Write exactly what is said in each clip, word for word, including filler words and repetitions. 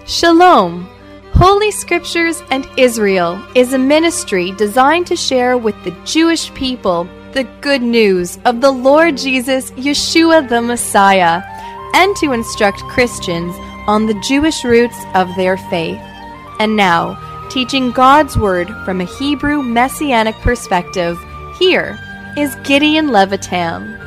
Shalom! Holy Scriptures and Israel is a ministry designed to share with the Jewish people the good news of the Lord Jesus, Yeshua the Messiah, and to instruct Christians on the Jewish roots of their faith. And now, teaching God's Word from a Hebrew Messianic perspective, here is Gideon Levitam.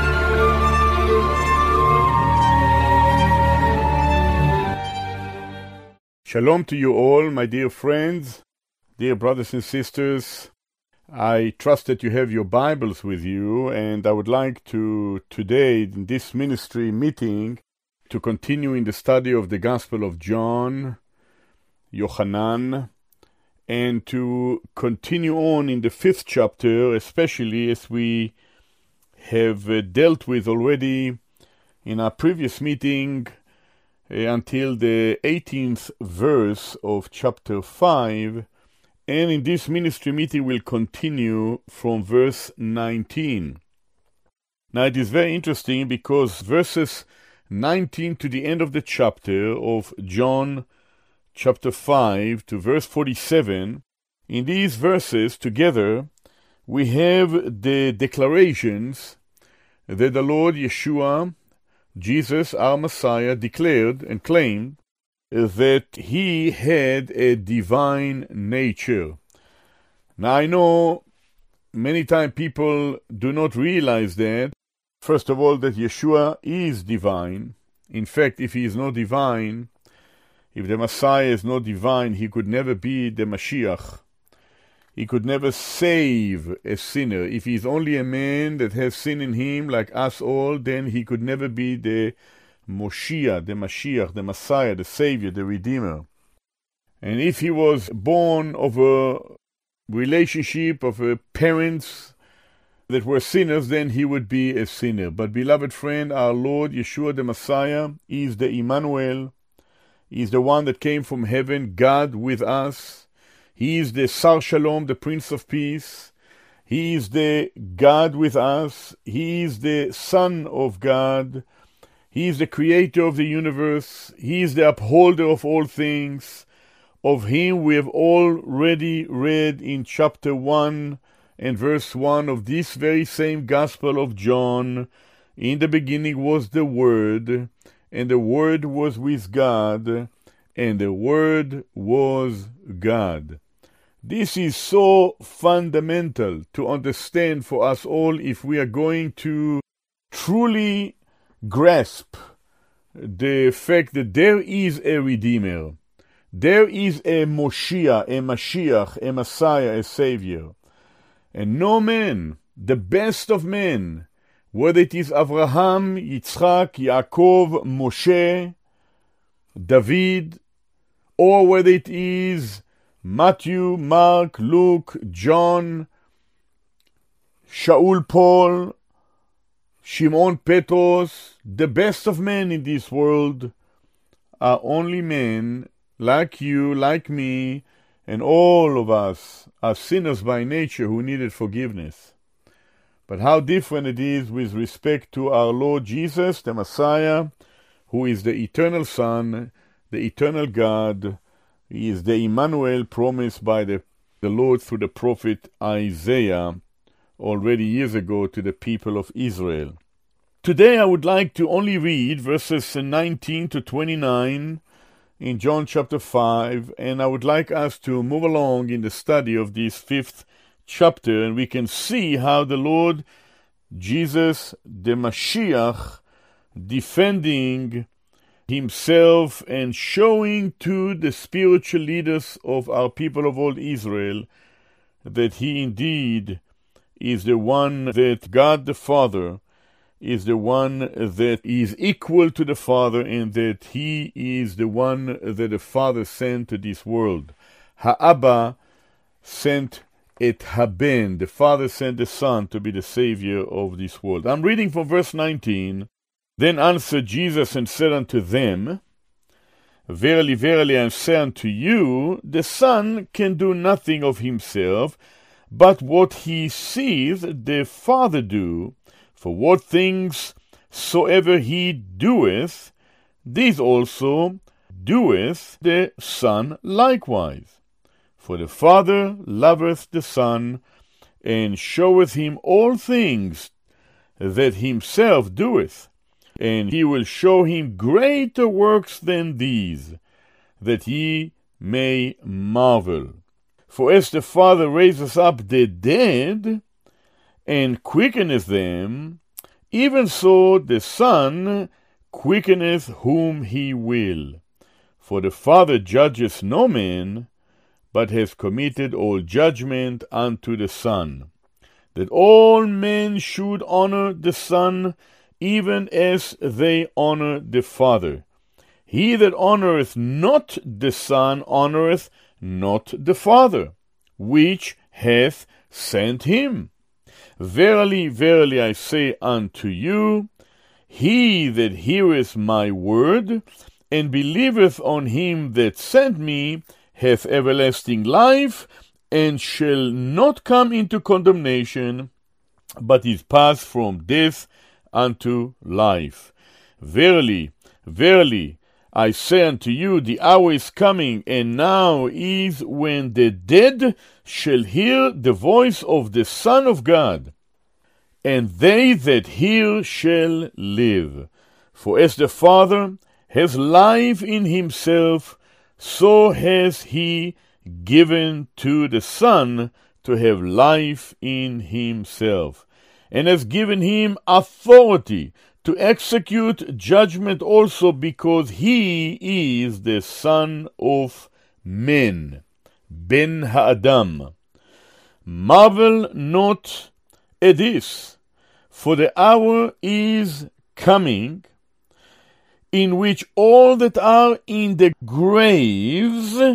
Shalom to you all, my dear friends, dear brothers and sisters. I trust that you have your Bibles with you, and I would like to, today, in this ministry meeting, to continue in the study of the Gospel of John, Yochanan, and to continue on in the fifth chapter, especially as we have uh, dealt with already in our previous meeting, Uh, until the eighteenth verse of chapter five, and in this ministry meeting we'll continue from verse nineteen. Now it is very interesting because verses nineteen to the end of the chapter of John chapter five to verse forty-seven, in these verses together we have the declarations that the Lord Yeshua, Jesus, our Messiah, declared and claimed that he had a divine nature. Now, I know many times people do not realize that. First of all, that Yeshua is divine. In fact, if he is not divine, if the Messiah is not divine, he could never be the Mashiach. He could never save a sinner. If he is only a man that has sin in him, like us all, then he could never be the Moshiach, the Mashiach, the Messiah, the Savior, the Redeemer. And if he was born of a relationship of a parents that were sinners, then he would be a sinner. But beloved friend, our Lord Yeshua the Messiah is the Emmanuel. He is the one that came from heaven, God with us. He is the Sar Shalom, the Prince of Peace. He is the God with us. He is the Son of God. He is the creator of the universe. He is the upholder of all things. Of him we have already read in chapter one and verse one of this very same Gospel of John. In the beginning was the Word, and the Word was with God, and the Word was God. This is so fundamental to understand for us all if we are going to truly grasp the fact that there is a Redeemer. There is a Moshiach, a Mashiach, a Messiah, a Savior. And no man, the best of men, whether it is Abraham, Yitzchak, Yaakov, Moshe, David, or whether it is Matthew, Mark, Luke, John, Shaul Paul, Shimon Petros, the best of men in this world are only men like you, like me, and all of us are sinners by nature who needed forgiveness. But how different it is with respect to our Lord Jesus, the Messiah, who is the eternal Son, the eternal God. He is the Emmanuel promised by the, the Lord through the prophet Isaiah already years ago to the people of Israel. Today I would like to only read verses nineteen to twenty-nine in John chapter five, and I would like us to move along in the study of this fifth chapter, and we can see how the Lord Jesus, the Mashiach, defending himself and showing to the spiritual leaders of our people of old Israel that he indeed is the one that God the Father is the one that is equal to the Father, and that he is the one that the Father sent to this world. Ha'Abba sent et Haben, the Father sent the Son to be the Savior of this world. I'm reading from verse nineteen. Then answered Jesus and said unto them, Verily, verily, I say unto you, the Son can do nothing of himself, but what he seeth the Father do. For what things soever he doeth, these also doeth the Son likewise. For the Father loveth the Son, and showeth him all things that himself doeth, and he will show him greater works than these, that ye may marvel. For as the Father raiseth up the dead, and quickeneth them, even so the Son quickeneth whom he will. For the Father judgeth no man, but hath committed all judgment unto the Son, that all men should honor the Son, even as they honor the Father. He that honoureth not the Son honoureth not the Father, which hath sent him. Verily, verily, I say unto you, he that heareth my word, and believeth on him that sent me, hath everlasting life, and shall not come into condemnation, but is passed from death unto life. Verily, verily, I say unto you, the hour is coming, and now is, when the dead shall hear the voice of the Son of God, and they that hear shall live. For as the Father has life in himself, so has he given to the Son to have life in himself, and has given him authority to execute judgment also, because he is the Son of Men, Ben Ha'adam. Marvel not at this, for the hour is coming, in which all that are in the graves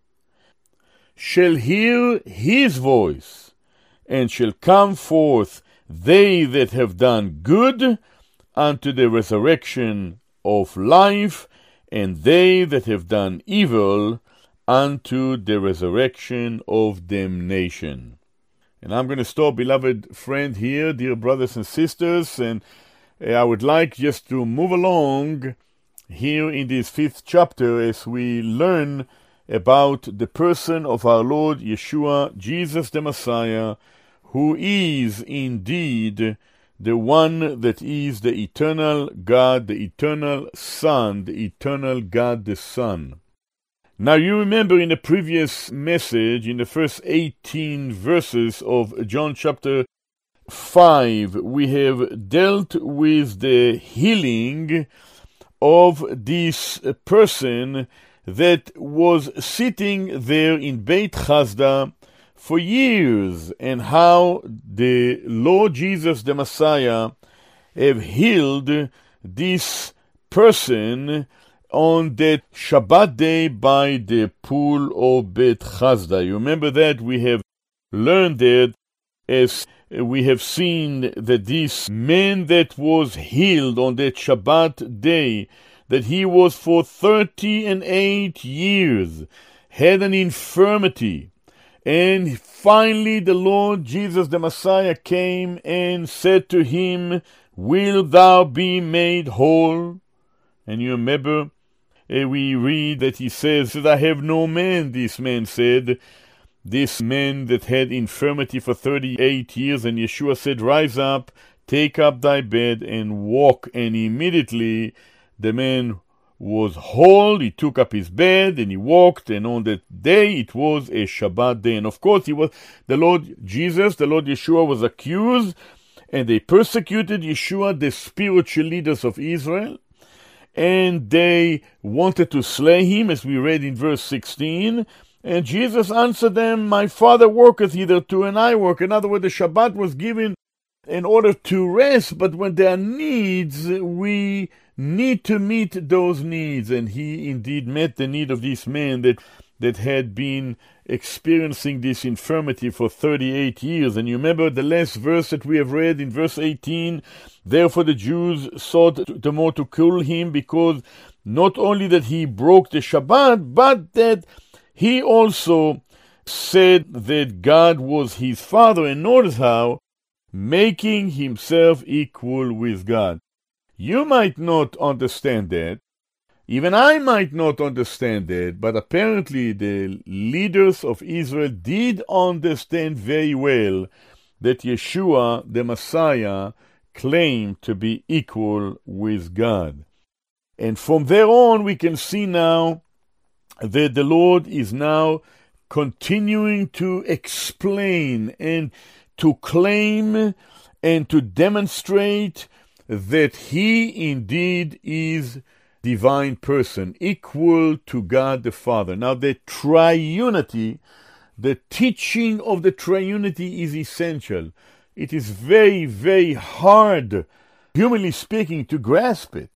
shall hear his voice, and shall come forth, they that have done good, unto the resurrection of life, and they that have done evil, unto the resurrection of damnation. And I'm going to stop, beloved friend, here, dear brothers and sisters, and I would like just to move along here in this fifth chapter as we learn about the person of our Lord Yeshua, Jesus the Messiah, who is indeed the one that is the eternal God, the eternal Son, the eternal God the Son. Now you remember in the previous message, in the first eighteen verses of John chapter five, we have dealt with the healing of this person that was sitting there in Beit Chazda for years, and how the Lord Jesus the Messiah have healed this person on that Shabbat day by the pool of Beit Chazda. You remember that? We have learned that, as we have seen, that this man that was healed on that Shabbat day, that he was for thirty and eight years, had an infirmity. And finally the Lord Jesus the Messiah came and said to him, "Wilt thou be made whole?" And you remember, uh, we read that he says, "I have no man," this man said, this man that had infirmity for thirty-eight years. And Yeshua said, "Rise up, take up thy bed, and walk." And immediately the man was whole. He took up his bed and he walked, and on that day it was a Shabbat day. And of course, he was the Lord Jesus, the Lord Yeshua, was accused, and they persecuted Yeshua, the spiritual leaders of Israel, and they wanted to slay him, as we read in verse sixteen. And Jesus answered them, "My Father worketh hitherto, and I work." In other words, the Shabbat was given in order to rest, but when there are needs, we need to meet those needs. And he indeed met the need of this man that, that had been experiencing this infirmity for thirty-eight years. And you remember the last verse that we have read in verse eighteen, "Therefore the Jews sought the more to kill him, because not only that he broke the Shabbat, but that he also said that God was his Father." And notice how, making himself equal with God. You might not understand that, Even I might not understand it, but apparently the leaders of Israel did understand very well that Yeshua, the Messiah, claimed to be equal with God. And from there on, we can see now that the Lord is now continuing to explain and to claim and to demonstrate that He indeed is divine person, equal to God the Father. Now, the triunity, the teaching of the triunity is essential. It is very, very hard, humanly speaking, to grasp it.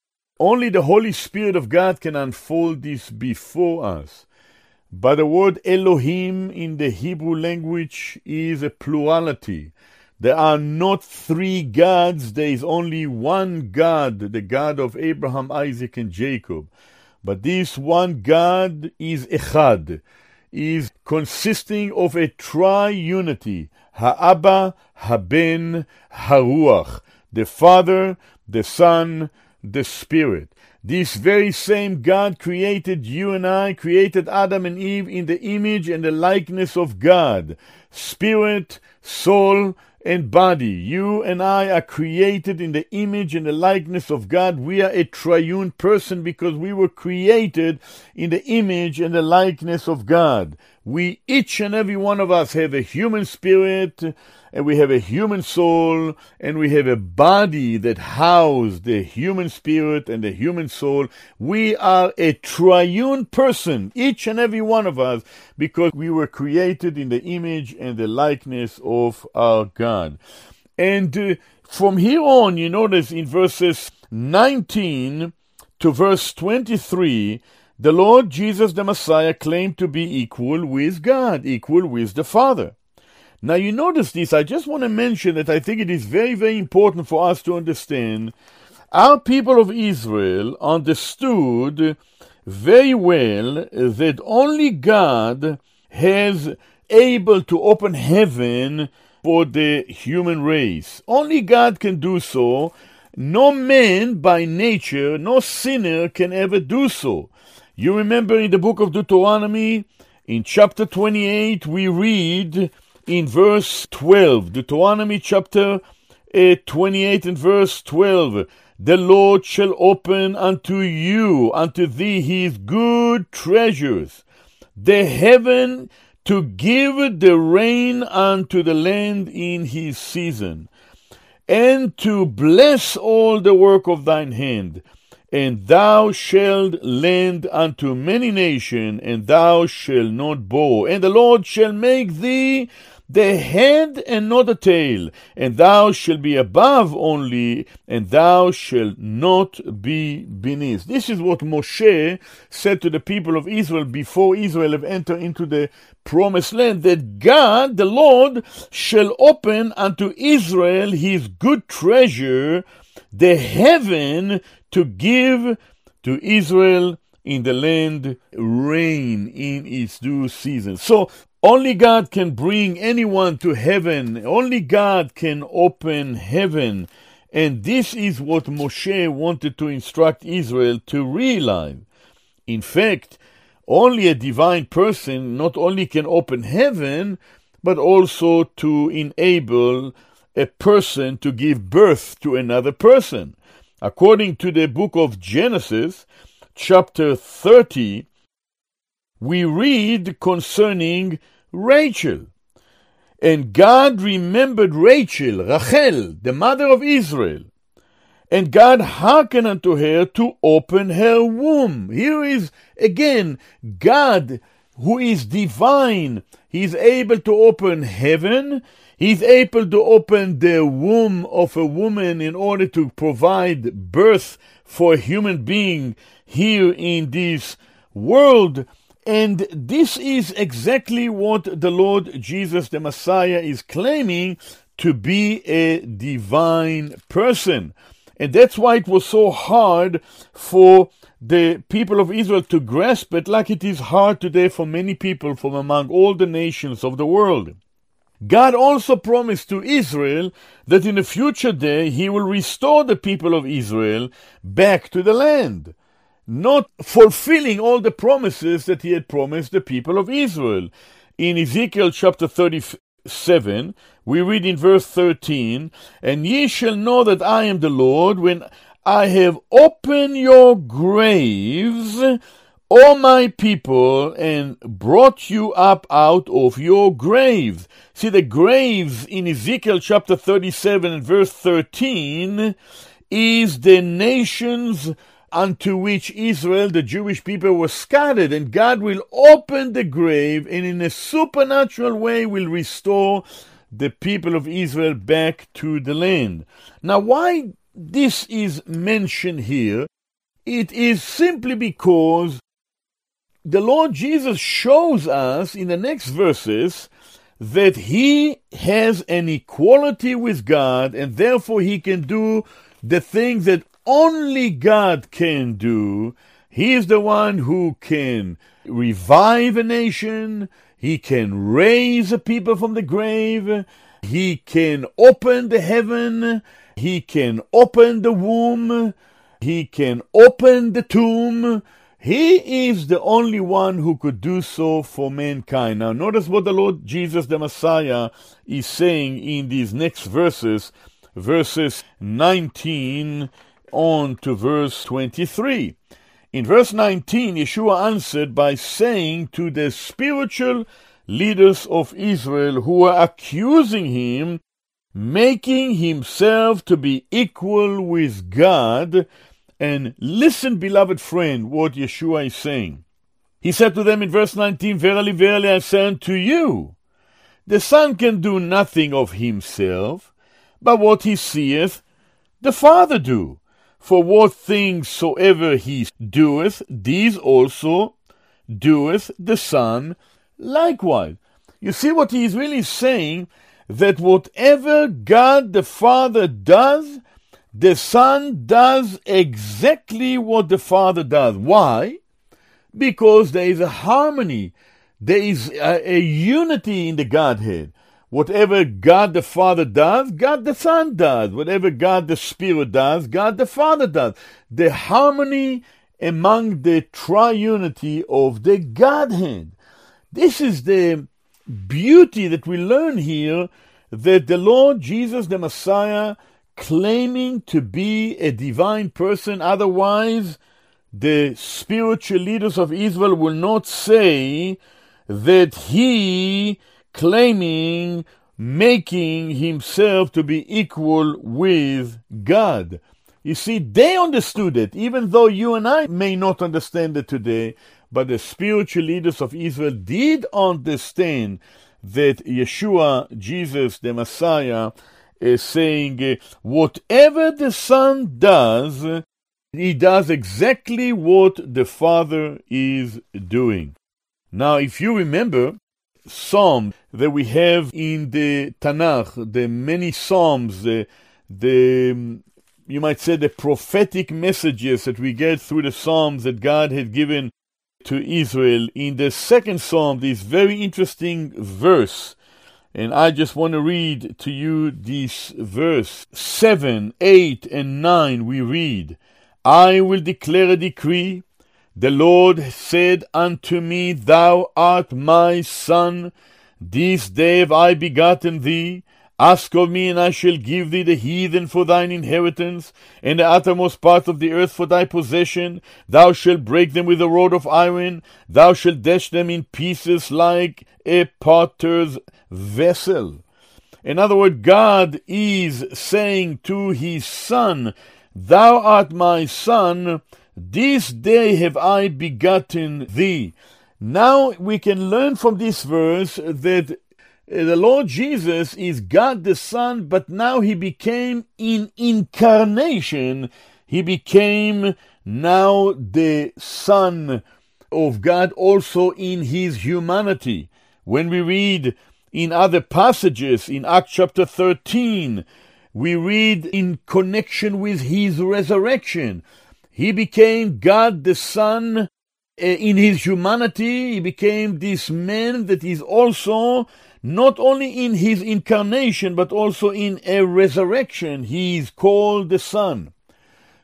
Only the Holy Spirit of God can unfold this before us. But the word Elohim in the Hebrew language is a plurality. There are not three gods, there is only one God, the God of Abraham, Isaac, and Jacob. But this one God is Echad, is consisting of a triunity, Ha'Abba, Haben, Haruach, the Father, the Son, the Spirit. This very same God created you and I, created Adam and Eve in the image and the likeness of God. Spirit, soul, and body. You and I are created in the image and the likeness of God. We are a triune person because we were created in the image and the likeness of God. We, each and every one of us, have a human spirit, and we have a human soul, and we have a body that houses the human spirit and the human soul. We are a triune person, each and every one of us, because we were created in the image and the likeness of our God. And uh, from here on, you notice in verses nineteen to verse twenty-three, the Lord Jesus the Messiah claimed to be equal with God, equal with the Father. Now you notice this, I just want to mention that I think it is very, very important for us to understand. Our people of Israel understood very well that only God has able to open heaven for the human race. Only God can do so. No man by nature, no sinner can ever do so. You remember in the book of Deuteronomy, in chapter twenty-eight, we read in verse twelve, Deuteronomy chapter uh, twenty-eight and verse twelve, the Lord shall open unto you, unto thee his good treasures, the heaven to give the rain unto the land in his season, and to bless all the work of thine hand. And thou shalt lend unto many nations, and thou shalt not borrow. And the Lord shall make thee the head and not the tail, and thou shalt be above only, and thou shalt not be beneath. This is what Moshe said to the people of Israel before Israel have entered into the promised land, that God, the Lord, shall open unto Israel his good treasure, the heaven, to give to Israel in the land rain in its due season. So only God can bring anyone to heaven. Only God can open heaven. And this is what Moshe wanted to instruct Israel to realize. In fact, only a divine person not only can open heaven, but also to enable a person to give birth to another person. According to the book of Genesis, chapter thirty, we read concerning Rachel. And God remembered Rachel, Rachel, the mother of Israel. And God hearkened unto her to open her womb. Here is, again, God, who is divine. He is able to open heaven. He is able to open the womb of a woman in order to provide birth for a human being here in this world. And this is exactly what the Lord Jesus the Messiah is claiming, to be a divine person. And that's why it was so hard for the people of Israel to grasp it, like it is hard today for many people from among all the nations of the world. God also promised to Israel that in a future day he will restore the people of Israel back to the land. not fulfilling all the promises that he had promised the people of Israel. In Ezekiel chapter thirty-seven, we read in verse thirteen, "And ye shall know that I am the Lord, when I have opened your graves, O my people, and brought you up out of your graves." See, the graves in Ezekiel chapter thirty-seven and verse thirteen is the nations unto which Israel, the Jewish people, were scattered, and God will open the grave and in a supernatural way will restore the people of Israel back to the land. Now, why this is mentioned here? It is simply because the Lord Jesus shows us in the next verses that he has an equality with God, and therefore he can do the things that only God can do. He is the one who can revive a nation. He can raise a people from the grave. He can open the heaven. He can open the womb. He can open the tomb. He is the only one who could do so for mankind. Now, notice what the Lord Jesus, the Messiah, is saying in these next verses, verses nineteen on to verse twenty-three. In verse nineteen, Yeshua answered by saying to the spiritual leaders of Israel who were accusing him, making himself to be equal with God. And listen, beloved friend, what Yeshua is saying. He said to them in verse nineteen, "Verily, verily, I say unto you, the Son can do nothing of himself, but what he seeth the Father do. For what things soever he doeth, these also doeth the Son likewise." You see what he is really saying? That whatever God the Father does, the Son does exactly what the Father does. Why? Because there is a harmony. There is a, a unity in the Godhead. Whatever God the Father does, God the Son does. Whatever God the Spirit does, God the Father does. The harmony among the triunity of the Godhead. This is the beauty that we learn here, that the Lord Jesus, the Messiah, claiming to be a divine person, otherwise the spiritual leaders of Israel will not say that he claiming, making himself to be equal with God. You see, they understood it, even though you and I may not understand it today, but the spiritual leaders of Israel did understand that Yeshua, Jesus, the Messiah, is saying, whatever the Son does, he does exactly what the Father is doing. Now, if you remember, Psalm that we have in the Tanakh, the many Psalms, the, the you might say the prophetic messages that we get through the Psalms that God had given to Israel. In the second Psalm, this very interesting verse, and I just want to read to you this verse, seven, eight, and nine, we read, "I will declare a decree. The Lord said unto me, Thou art my son. This day have I begotten thee. Ask of me, and I shall give thee the heathen for thine inheritance, and the uttermost part of the earth for thy possession. Thou shalt break them with a rod of iron. Thou shalt dash them in pieces like a potter's vessel." In other words, God is saying to his son, "Thou art my son. This day have I begotten thee." Now we can learn from this verse that the Lord Jesus is God the Son, but now he became in incarnation. He became now the Son of God also in his humanity. When we read in other passages, in Acts chapter thirteen, we read in connection with his resurrection. He became God the Son in his humanity. He became this man that is also not only in his incarnation, but also in a resurrection. He is called the Son.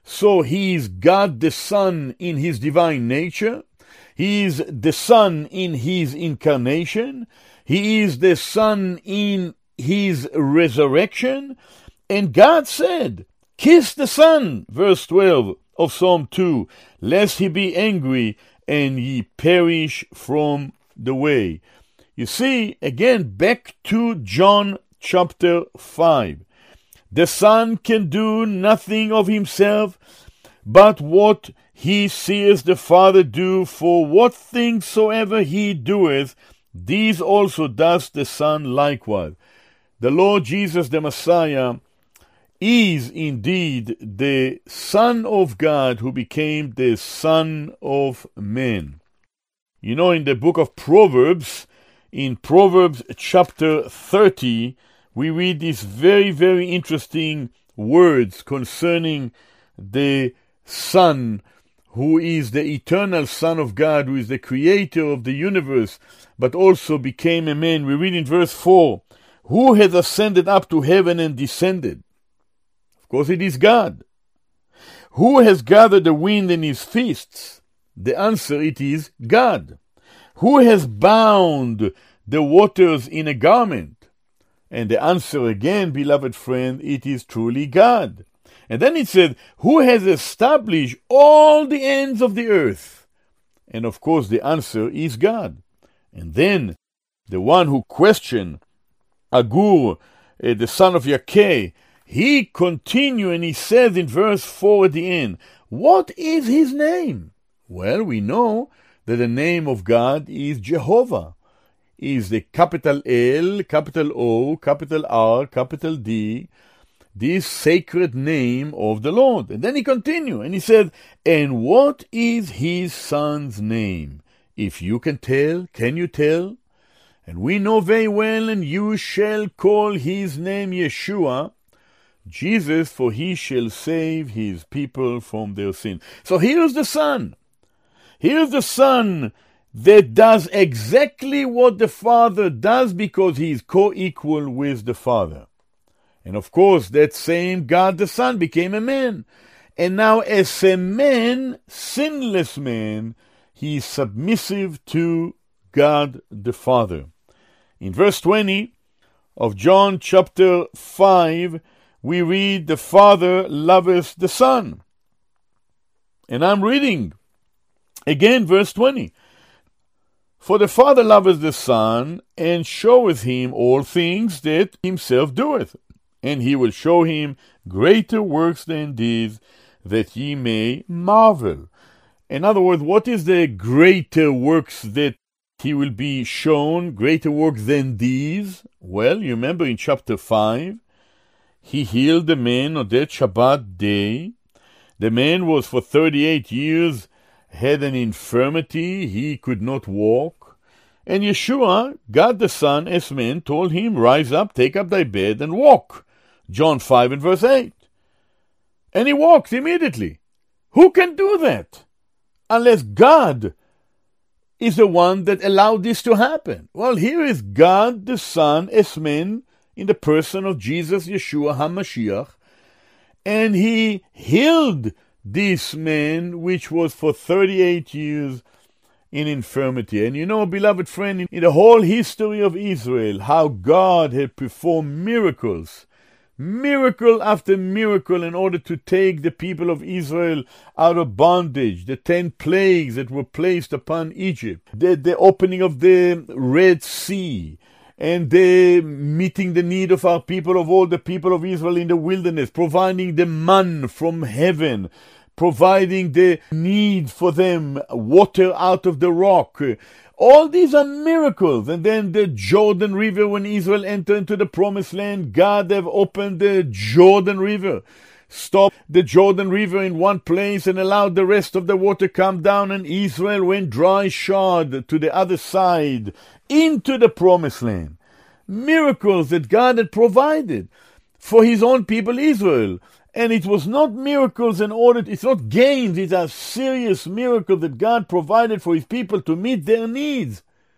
So he is God the Son in his divine nature. He is the Son in his incarnation. He is the Son in his resurrection. And God said, kiss the Son, verse twelve of Psalm two, lest he be angry and ye perish from the way. You see, again, back to John chapter five. The Son can do nothing of himself, but what he seeth the Father do, for what things soever he doeth, these also does the Son likewise. The Lord Jesus the Messiah is indeed the Son of God who became the Son of Man. You know, in the book of Proverbs, in Proverbs chapter thirty, we read these very, very interesting words concerning the Son, who is the eternal Son of God, who is the creator of the universe, but also became a man. We read in verse four, who has ascended up to heaven and descended? Of course it is God. Who has gathered the wind in his fists? The answer, it is God. Who has bound the waters in a garment? And the answer again, beloved friend, it is truly God. And then it said, who has established all the ends of the earth? And of course the answer is God. And then the one who questioned Agur, uh, the son of Yakeh, he continued and he says in verse four at the end, what is his name? Well, we know that the name of God is Jehovah. Is the capital L, capital O, capital R, capital D, this sacred name of the Lord. And then he continued and he said, and what is his son's name? If you can tell, can you tell? And we know very well, and you shall call his name Yeshua, Jesus, for he shall save his people from their sin. So here's the Son. Here's the Son that does exactly what the Father does because he is co-equal with the Father. And of course, that same God the Son became a man. And now as a man, sinless man, he is submissive to God the Father. In verse twenty of John chapter five, we read, the Father loveth the Son. And I'm reading again verse twenty. For the Father loveth the Son, and showeth him all things that himself doeth. And he will show him greater works than these, that ye may marvel. In other words, what is the greater works that he will be shown? Greater works than these? Well, you remember in chapter five, he healed the man on that Shabbat day. The man was for thirty-eight years had an infirmity, he could not walk. And Yeshua, God the Son, as man, told him, rise up, take up thy bed, and walk. John five and verse eight. And he walked immediately. Who can do that? Unless God is the one that allowed this to happen. Well, here is God the Son, as man, in the person of Jesus, Yeshua HaMashiach, and he healed this man, which was for thirty-eight years in infirmity. And you know, beloved friend, in the whole history of Israel, how God had performed miracles, miracle after miracle, in order to take the people of Israel out of bondage, the ten plagues that were placed upon Egypt, the, the opening of the Red Sea, and the meeting the need of our people, of all the people of Israel in the wilderness, providing the manna from heaven, providing the need for them, water out of the rock. All these are miracles. And then the Jordan River, when Israel entered into the promised land, God have opened the Jordan River, stopped the Jordan River in one place and allowed the rest of the water come down, and Israel went dry shod to the other side into the promised land. Miracles that God had provided for his own people Israel. And it was not miracles in order, it's not gains, it's a serious miracle that God provided for his people to meet their needs.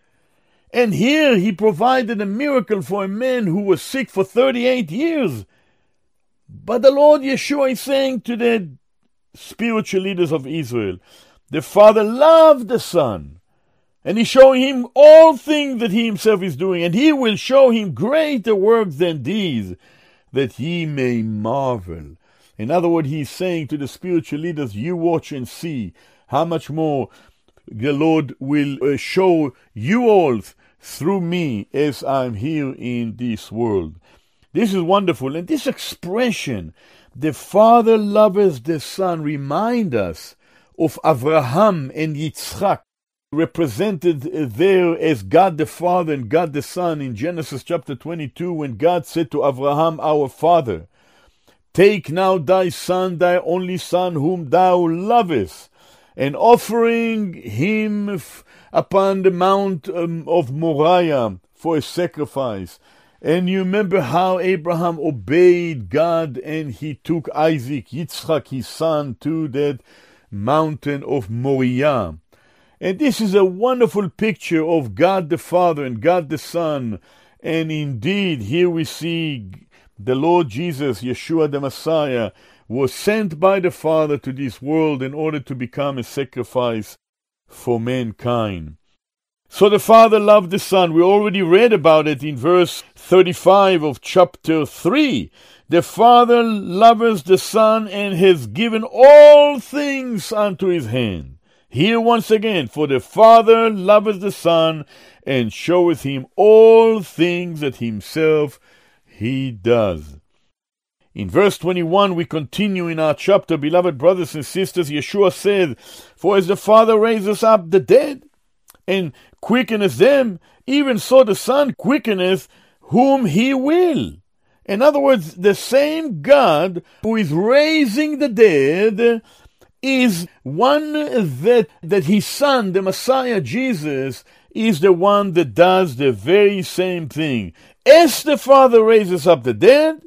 And here he provided a miracle for a man who was sick for thirty-eight years. But the Lord Yeshua is saying to the spiritual leaders of Israel. The Father loved the Son, and He's showing him all things that He Himself is doing, and He will show him greater works than these, that he may marvel. In other words, He's saying to the spiritual leaders, you watch and see how much more the Lord will uh, show you all through me as I'm here in this world. This is wonderful. And this expression, the Father loves the Son, remind us of Abraham and Yitzchak, represented there as God the Father and God the Son in Genesis chapter twenty-two, when God said to Abraham, our father, take now thy son, thy only son, whom thou lovest, and offering him f- upon the mount um, of Moriah for a sacrifice. And you remember how Abraham obeyed God, and he took Isaac, Yitzchak, his son, to that mountain of Moriah. And this is a wonderful picture of God the Father and God the Son. And indeed, here we see the Lord Jesus, Yeshua the Messiah, was sent by the Father to this world in order to become a sacrifice for mankind. So the Father loved the Son. We already read about it in verse thirty-five of chapter three. The Father loves the Son and has given all things unto His hand. Here once again, for the Father loveth the Son and showeth him all things that Himself He does. In verse twenty-one, we continue in our chapter. Beloved brothers and sisters, Yeshua said, for as the Father raises up the dead and quickeneth them, even so the Son quickeneth whom He will. In other words, the same God who is raising the dead is one that, that His Son, the Messiah Jesus, is the one that does the very same thing. As the Father raises up the dead,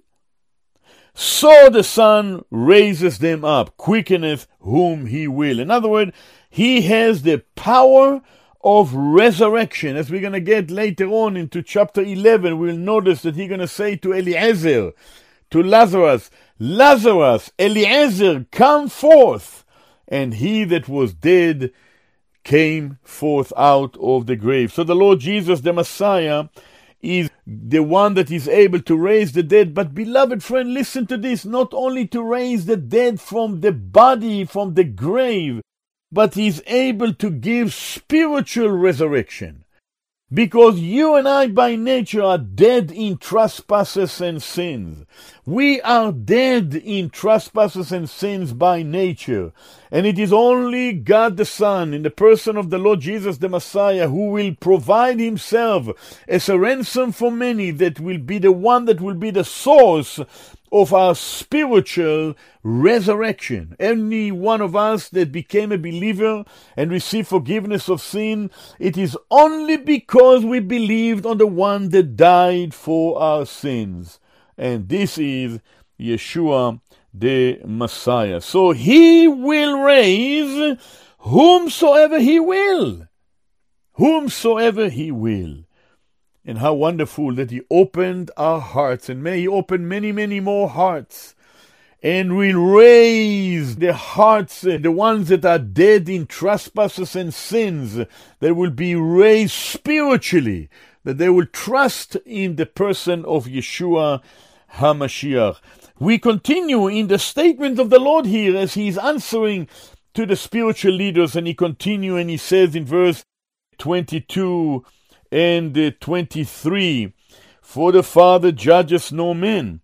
so the Son raises them up, quickeneth whom He will. In other words, He has the power of resurrection. As we're going to get later on into chapter eleven, we'll notice that He's going to say to Eliezer, to Lazarus, Lazarus, Eliezer, come forth. And he that was dead came forth out of the grave. So the Lord Jesus, the Messiah, is the one that is able to raise the dead. But beloved friend, listen to this, not only to raise the dead from the body, from the grave, but He's able to give spiritual resurrection. Because you and I by nature are dead in trespasses and sins. We are dead in trespasses and sins by nature. And it is only God the Son, in the person of the Lord Jesus the Messiah, who will provide Himself as a ransom for many, that will be the one that will be the source of our spiritual resurrection. Any one of us that became a believer and received forgiveness of sin, it is only because we believed on the one that died for our sins. And this is Yeshua the Messiah. So He will raise whomsoever He will. Whomsoever He will. And how wonderful that He opened our hearts, and may He open many, many more hearts, and will raise the hearts, the ones that are dead in trespasses and sins, that will be raised spiritually, that they will trust in the person of Yeshua HaMashiach. We continue in the statement of the Lord here as He is answering to the spiritual leaders, and He continues and He says in verse twenty-two and uh, twenty-three, for the Father judges no man,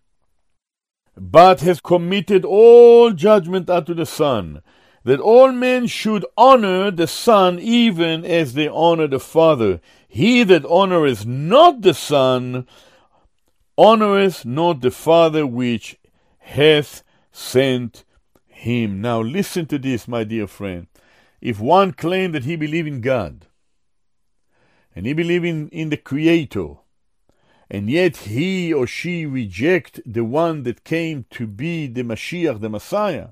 but has committed all judgment unto the Son, that all men should honor the Son even as they honor the Father. He that honoreth not the Son honoreth not the Father which hath sent him. Now listen to this, my dear friend. If one claimed that he believed in God, and he believed in, in the Creator, and yet he or she reject the one that came to be the Mashiach, the Messiah,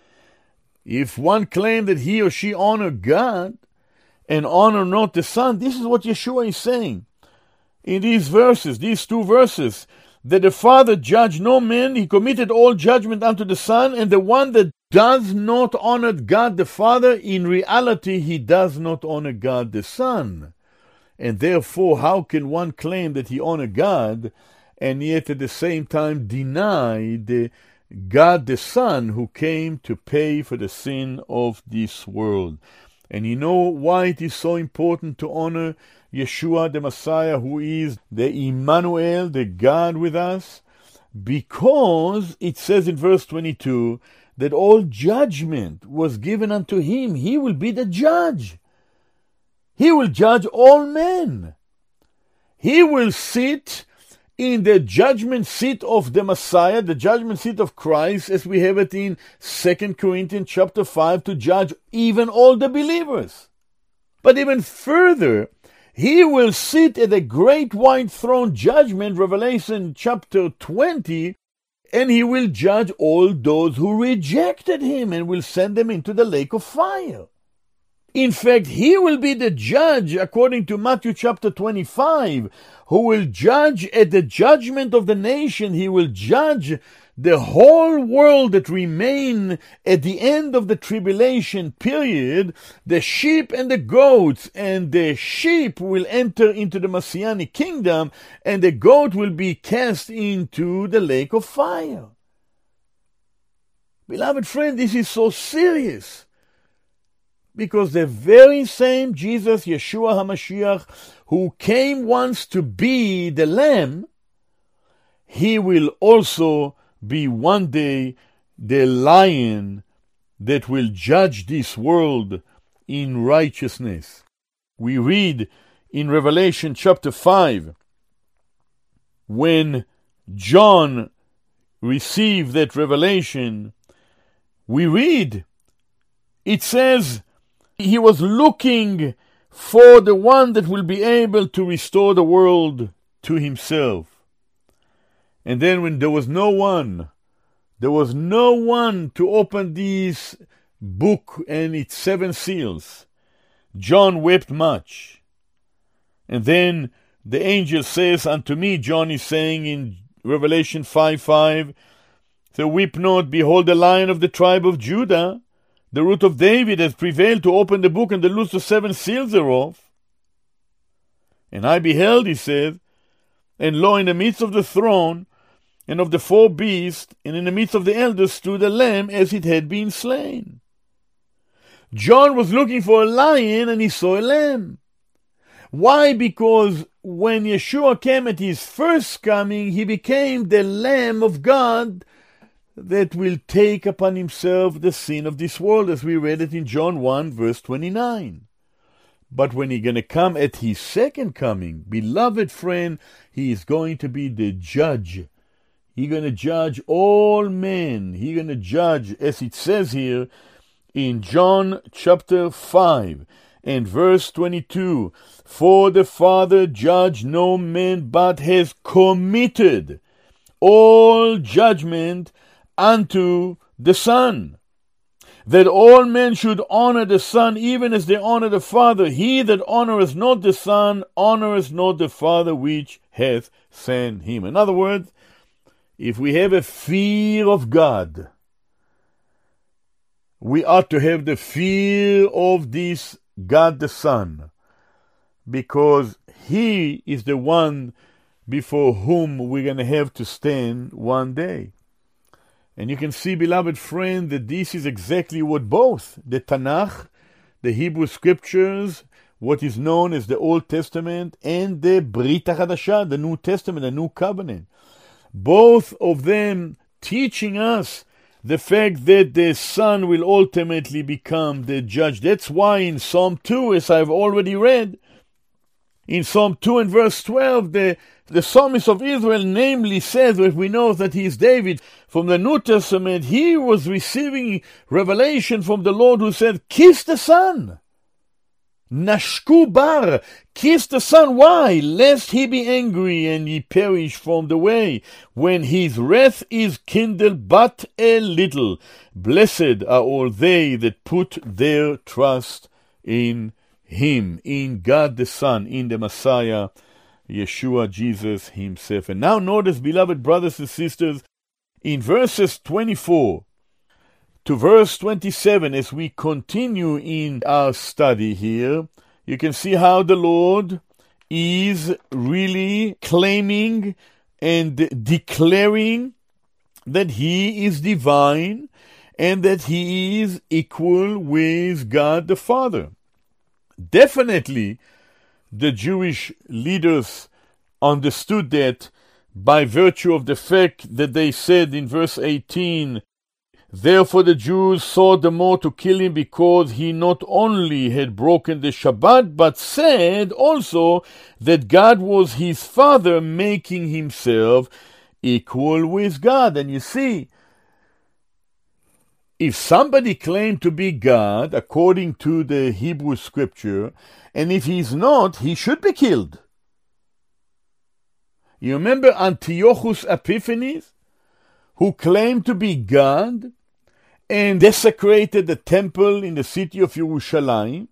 if one claimed that he or she honor God and honor not the Son, this is what Yeshua is saying in these verses, these two verses, that the Father judged no man, He committed all judgment unto the Son, and the one that does not honor God the Father, in reality he does not honor God the Son. And therefore, how can one claim that he honors God and yet at the same time deny the God the Son who came to pay for the sin of this world? And you know why it is so important to honor Yeshua the Messiah, who is the Emmanuel, the God with us? Because it says in verse twenty-two that all judgment was given unto him. He will be the judge. He will judge all men. He will sit in the judgment seat of the Messiah, the judgment seat of Christ, as we have it in Second Corinthians chapter five, to judge even all the believers. But even further, he will sit at a great white throne judgment, Revelation chapter twenty, and he will judge all those who rejected him and will send them into the lake of fire. In fact, he will be the judge, according to Matthew chapter twenty-five, who will judge at the judgment of the nation. He will judge the whole world that remain at the end of the tribulation period, the sheep and the goats, and the sheep will enter into the Messianic kingdom, and the goat will be cast into the lake of fire. Beloved friend, this is so serious. Because the very same Jesus, Yeshua HaMashiach, who came once to be the Lamb, he will also be one day the Lion that will judge this world in righteousness. We read in Revelation chapter five, when John received that revelation, we read, it says, he was looking for the one that will be able to restore the world to himself. And then when there was no one, there was no one to open this book and its seven seals, John wept much. And then the angel says unto me, John is saying in Revelation five five, so weep not, behold the Lion of the tribe of Judah, the root of David, has prevailed to open the book and to loose the seven seals thereof. And I beheld, he said, and lo, in the midst of the throne and of the four beasts, and in the midst of the elders, stood a lamb as it had been slain. John was looking for a lion and he saw a lamb. Why? Because when Yeshua came at his first coming, he became the Lamb of God that will take upon himself the sin of this world, as we read it in John one, verse twenty-nine. But when he's going to come at his second coming, beloved friend, he is going to be the judge. He's going to judge all men. He's going to judge, as it says here in John chapter five and verse twenty-two, for the Father judged no man, but has committed all judgment unto the Son, that all men should honor the Son, even as they honor the Father. He that honoreth not the Son honoreth not the Father which hath sent him. In other words, if we have a fear of God, we ought to have the fear of this God the Son, because he is the one before whom we're going to have to stand one day. And you can see, beloved friend, that this is exactly what both the Tanakh, the Hebrew Scriptures, what is known as the Old Testament, and the Brit HaChadashah, the New Testament, the New Covenant, both of them teaching us the fact that the Son will ultimately become the judge. That's why in Psalm two, as I've already read, in Psalm two and verse twelve, the, the psalmist of Israel namely says, that we know that he is David from the New Testament, he was receiving revelation from the Lord who said, kiss the Son. Nashku bar, kiss the Son. Why? Lest he be angry and ye perish from the way, when his wrath is kindled but a little. Blessed are all they that put their trust in him, in God the Son, in the Messiah, Yeshua Jesus himself. And now notice, beloved brothers and sisters, in verses twenty-four to verse twenty-seven, as we continue in our study here, you can see how the Lord is really claiming and declaring that He is divine and that He is equal with God the Father. Definitely, the Jewish leaders understood that by virtue of the fact that they said in verse eighteen, therefore the Jews sought the more to kill him because he not only had broken the Shabbat, but said also that God was his father, making himself equal with God. And you see, if somebody claimed to be God, according to the Hebrew scripture, and if he's not, he should be killed. You remember Antiochus Epiphanes, who claimed to be God and desecrated the temple in the city of Jerusalem?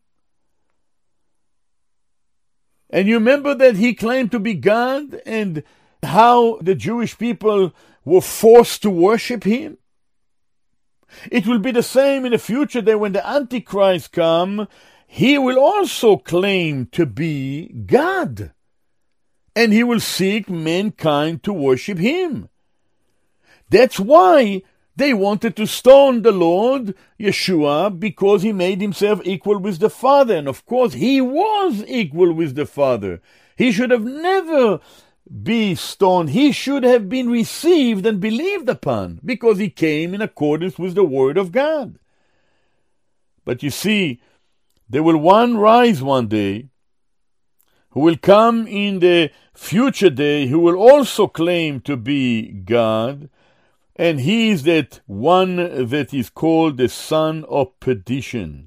And you remember that he claimed to be God and how the Jewish people were forced to worship him? It will be the same in the future, that when the Antichrist comes, he will also claim to be God. And he will seek mankind to worship him. That's why they wanted to stone the Lord Yeshua, because he made himself equal with the Father. And of course, he was equal with the Father. He should have never be stoned. He should have been received and believed upon, because he came in accordance with the word of God. But you see, there will one rise one day, who will come in the future day, who will also claim to be God, and he is that one that is called the son of perdition.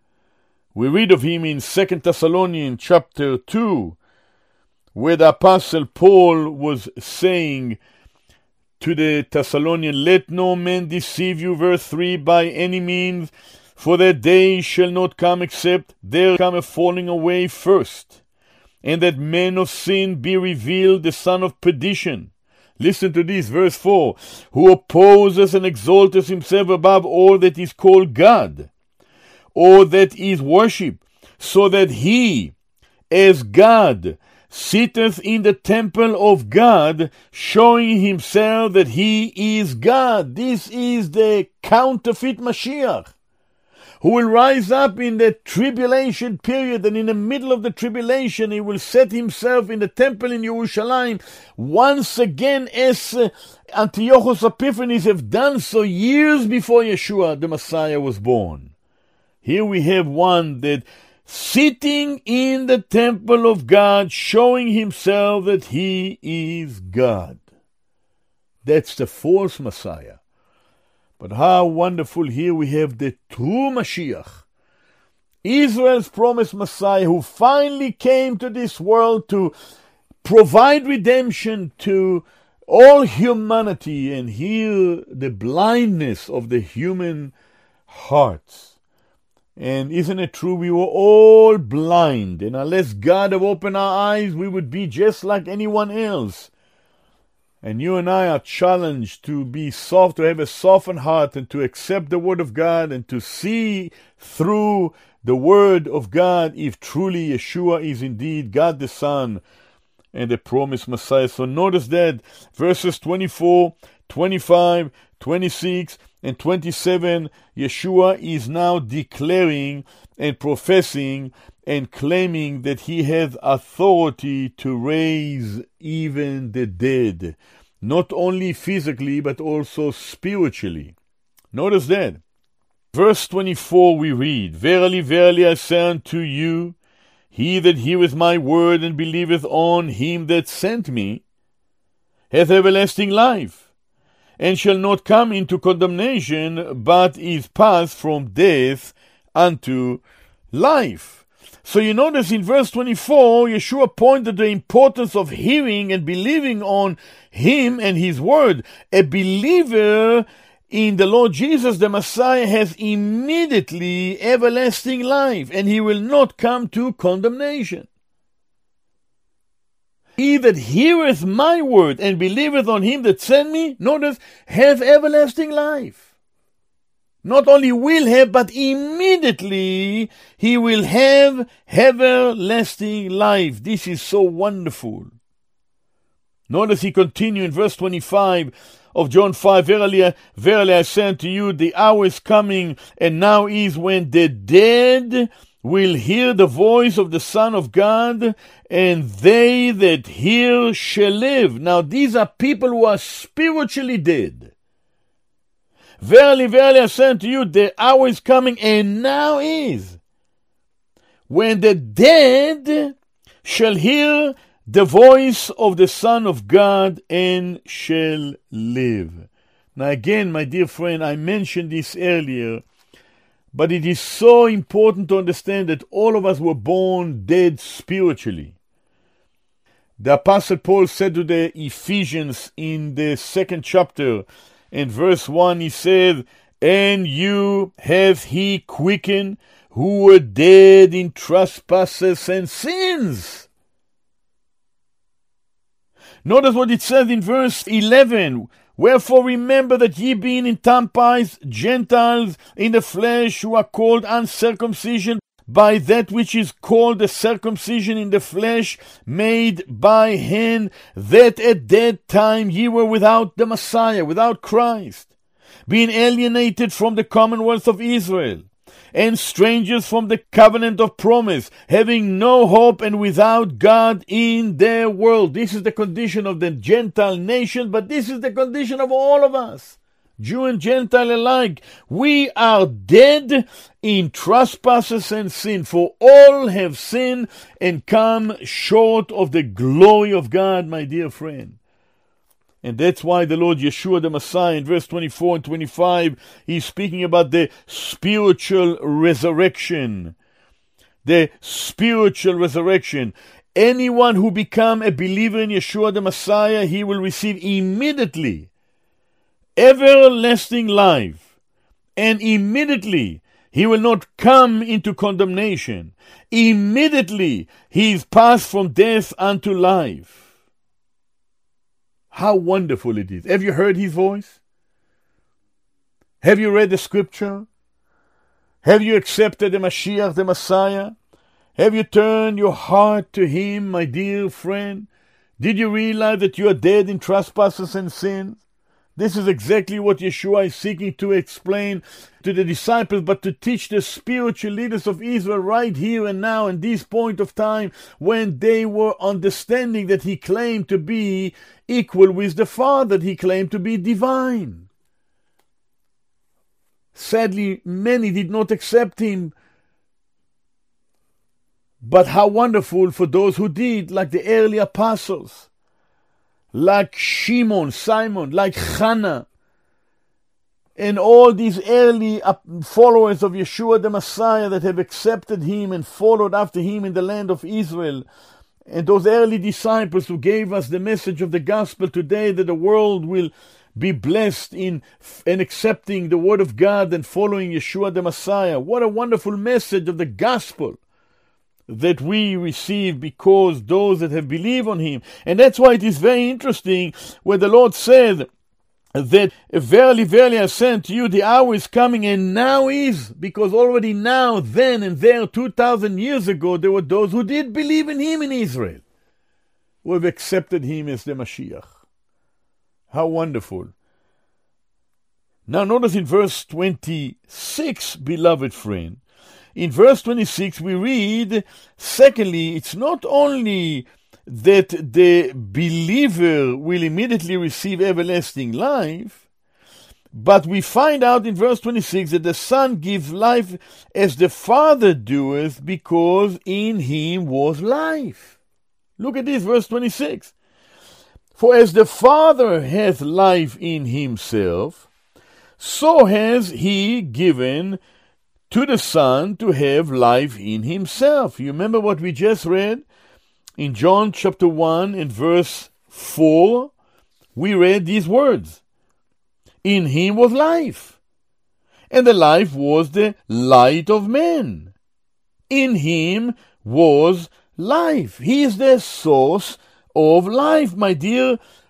We read of him in Second Thessalonians chapter two, where the Apostle Paul was saying to the Thessalonians, let no man deceive you, verse three, by any means, for that day shall not come except there come a falling away first, and that man of sin be revealed, the son of perdition. Listen to this, verse four, who opposes and exalteth himself above all that is called God, or that is worshipped, so that he, as God, sitteth in the temple of God, showing himself that he is God. This is the counterfeit Mashiach, who will rise up in the tribulation period, and in the middle of the tribulation he will set himself in the temple in Jerusalem once again, as uh, Antiochus Epiphanes have done so years before Yeshua the Messiah was born. Here we have one that sitting in the temple of God, showing himself that he is God. That's the false Messiah. But how wonderful, here we have the true Mashiach, Israel's promised Messiah, who finally came to this world to provide redemption to all humanity and heal the blindness of the human hearts. And isn't it true? We were all blind, and unless God had opened our eyes, we would be just like anyone else. And you and I are challenged to be soft, to have a softened heart, and to accept the Word of God, and to see through the Word of God if truly Yeshua is indeed God the Son and the promised Messiah. So notice that verses twenty-four, twenty-five, twenty-six, and twenty-seven, Yeshua is now declaring and professing and claiming that he has authority to raise even the dead, not only physically but also spiritually. Notice that. Verse twenty-four we read, Verily, verily, I say unto you, he that heareth my word and believeth on him that sent me hath everlasting life, and shall not come into condemnation, but is passed from death unto life. So you notice in verse twenty-four, Yeshua pointed the importance of hearing and believing on him and his word. A believer in the Lord Jesus, the Messiah, has immediately everlasting life, and he will not come to condemnation. He that heareth my word and believeth on him that sent me, notice, have everlasting life. Not only will have, but immediately he will have everlasting life. This is so wonderful. Notice he continues in verse twenty-five of John five, Verily, verily I say unto you, the hour is coming, and now is, when the dead will hear the voice of the Son of God, and they that hear shall live. Now these are people who are spiritually dead. Verily, verily, I say unto you, the hour is coming, and now is, when the dead shall hear the voice of the Son of God, and shall live. Now again, my dear friend, I mentioned this earlier, but it is so important to understand that all of us were born dead spiritually. The Apostle Paul said to the Ephesians in the second chapter, in verse one, he said, And you hath he quickened, who were dead in trespasses and sins. Notice what it says in verse eleven, Wherefore remember that ye being in time past Gentiles in the flesh, who are called uncircumcision by that which is called the circumcision in the flesh, made by hand, that at that time ye were without the Messiah, without Christ, being alienated from the commonwealth of Israel, and strangers from the covenant of promise, having no hope and without God in their world. This is the condition of the Gentile nation, but this is the condition of all of us, Jew and Gentile alike. We are dead in trespasses and sin, for all have sinned and come short of the glory of God, my dear friend. And that's why the Lord Yeshua the Messiah in verse twenty-four and twenty-five, he's speaking about the spiritual resurrection. The spiritual resurrection. Anyone who become a believer in Yeshua the Messiah, he will receive immediately everlasting life. And immediately he will not come into condemnation. Immediately he is passed from death unto life. How wonderful it is. Have you heard his voice? Have you read the scripture? Have you accepted the Mashiach, the Messiah? Have you turned your heart to him, my dear friend? Did you realize that you are dead in trespasses and sins? This is exactly what Yeshua is seeking to explain to the disciples, but to teach the spiritual leaders of Israel right here and now, in this point of time, when they were understanding that he claimed to be equal with the Father, that he claimed to be divine. Sadly, many did not accept him. But how wonderful for those who did, like the early apostles, like Shimon, Simon, like Hannah, and all these early followers of Yeshua the Messiah that have accepted him and followed after him in the land of Israel, and those early disciples who gave us the message of the gospel today, that the world will be blessed in in accepting the word of God and following Yeshua the Messiah. What a wonderful message of the gospel that we receive, because those that have believed on him. And that's why it is very interesting where the Lord said that verily, verily I say unto you, the hour is coming, and now is, because already now, then and there, two thousand years ago, there were those who did believe in him in Israel, who have accepted him as the Mashiach. How wonderful. Now notice in verse twenty-six, beloved friend, in verse twenty-six we read, secondly, it's not only that the believer will immediately receive everlasting life, but we find out in verse twenty-six that the Son gives life as the Father doeth, because in him was life. Look at this, verse twenty-six. For as the Father hath life in himself, so has he given to the Son to have life in himself. You remember what we just read? In John chapter one and verse four, we read these words. In him was life, and the life was the light of men. In him was life. He is the source of life, my dear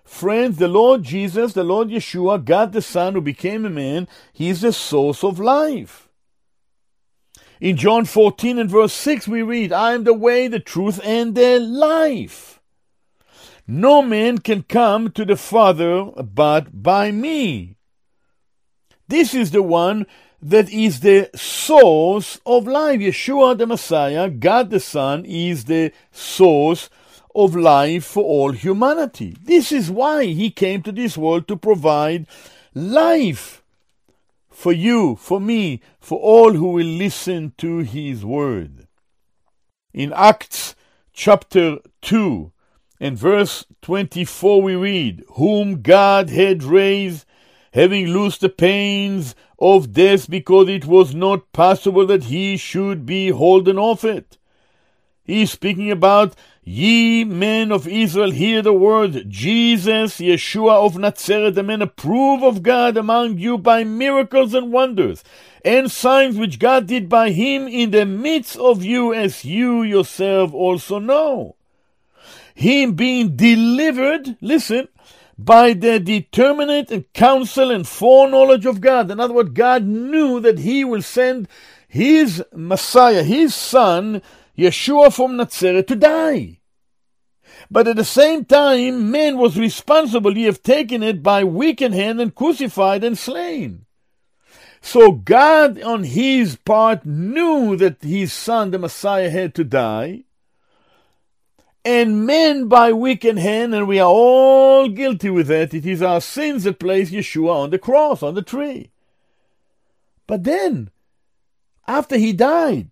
friends, the Lord Jesus, the Lord Yeshua, God the Son who became a man, He is the source of life. In John fourteen and verse six we read, I am the way, the truth, and the life. No man can come to the Father but by me. This is the one that is the source of life. Yeshua the Messiah, God the Son, is the source of life for all humanity. This is why He came to this world, to provide life for you, for me, for all who will listen to His word. In Acts chapter two and verse twenty-four we read, whom God had raised, having loosed the pains of death, because it was not possible that He should be holden of it. He is speaking about, ye men of Israel, hear the word, Jesus, Yeshua of Nazareth, the man approved of God among you by miracles and wonders, and signs which God did by Him in the midst of you, as you yourself also know. Him being delivered, listen, by the determinate and counsel and foreknowledge of God. In other words, God knew that He will send His Messiah, His Son, Yeshua from Nazareth, to die. But at the same time, man was responsible. He have taken it by wicked hand and crucified and slain. So God, on His part, knew that His Son, the Messiah, had to die. And men by wicked hand, and we are all guilty with that, it is our sins that place Yeshua on the cross, on the tree. But then, after He died,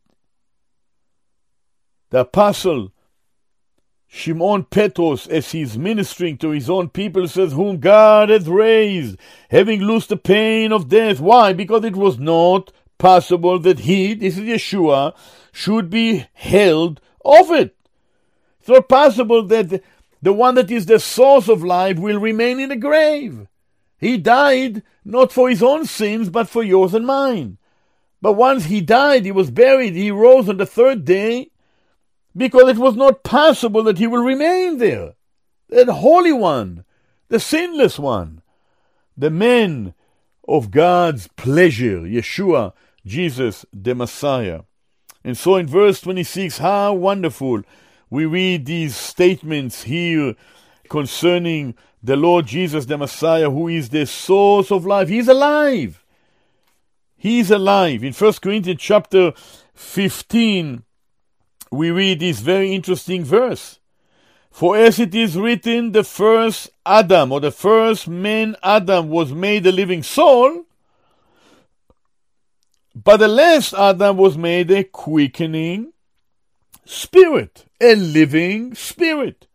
the apostle Shimon Petros, as he's ministering to his own people, says, whom God hath raised, having loosed the pain of death. Why? Because it was not possible that He, this is Yeshua, should be held of it. It's not possible that the one that is the source of life will remain in the grave. He died not for His own sins, but for yours and mine. But once He died, He was buried, He rose on the third day, because it was not possible that He will remain there. The Holy One, the sinless one, the man of God's pleasure, Yeshua, Jesus, the Messiah. And so in verse twenty-six, how wonderful we read these statements here concerning the Lord Jesus, the Messiah, who is the source of life. He's alive. He's alive. In First Corinthians chapter fifteen, we read this very interesting verse. For as it is written, the first Adam, or the first man Adam, was made a living soul, but the last Adam was made a quickening spirit, a living spirit.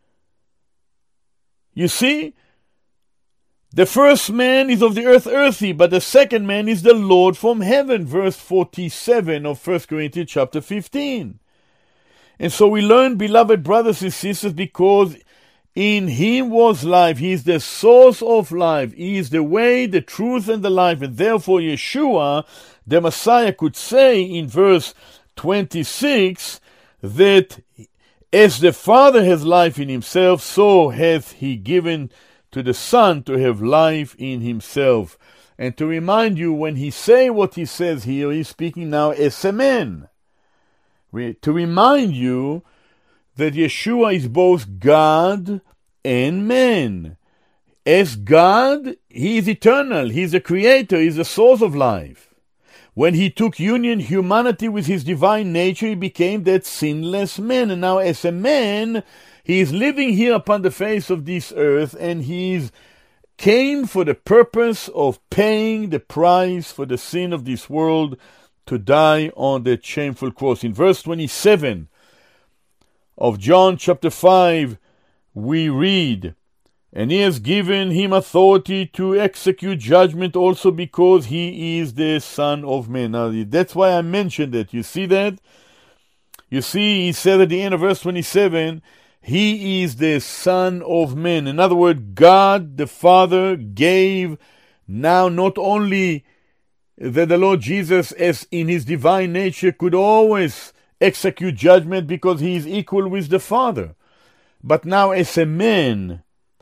You see, the first man is of the earth earthy, but the second man is the Lord from heaven, verse forty-seven of First Corinthians chapter fifteen. And so we learn, beloved brothers and sisters, because in Him was life. He is the source of life. He is the way, the truth, and the life. And therefore Yeshua, the Messiah, could say in verse twenty-six that as the Father has life in Himself, so hath He given to the Son to have life in Himself. And to remind you, when He say what He says here, He's speaking now as a man. To remind you that Yeshua is both God and man. As God, He is eternal. He is the creator. He is the source of life. When He took union humanity with His divine nature, He became that sinless man. And now as a man, He is living here upon the face of this earth, and He is came for the purpose of paying the price for the sin of this world, to die on that shameful cross. In verse twenty-seven of John chapter five, we read, and He has given Him authority to execute judgment also, because He is the Son of Man. Now, that's why I mentioned it. You see that? You see, He said at the end of verse twenty-seven, He is the Son of Man. In other words, God the Father gave now not only that the Lord Jesus, as in His divine nature, could always execute judgment because He is equal with the Father, but now as a man,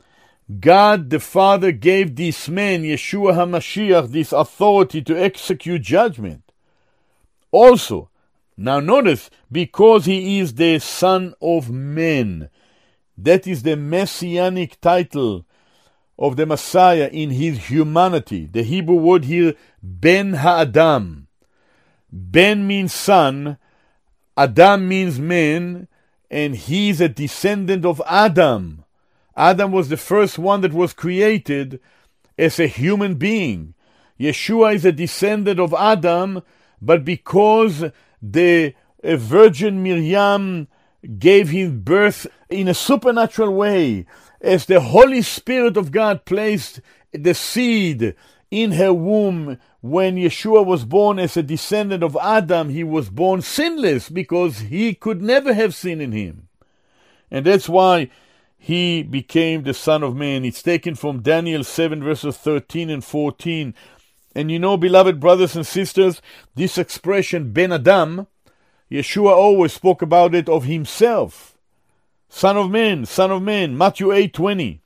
God the Father gave this man, Yeshua HaMashiach, this authority to execute judgment. Also, now notice, because he is the Son of Man, that is the messianic title of the Messiah in his humanity. The Hebrew word here, Ben Ha'adam. Ben means son, Adam means man, and he is a descendant of Adam. Adam was the first one that was created as a human being. Yeshua is a descendant of Adam, but because the Virgin Miriam gave him birth in a supernatural way, as the Holy Spirit of God placed the seed in her womb, when Yeshua was born as a descendant of Adam, he was born sinless because he could never have sin in him. And that's why he became the Son of Man. It's taken from Daniel seven verses thirteen and fourteen. And you know, beloved brothers and sisters, this expression, Ben Adam, Yeshua always spoke about it of himself. Son of Man, Son of Man, Matthew eight twenty,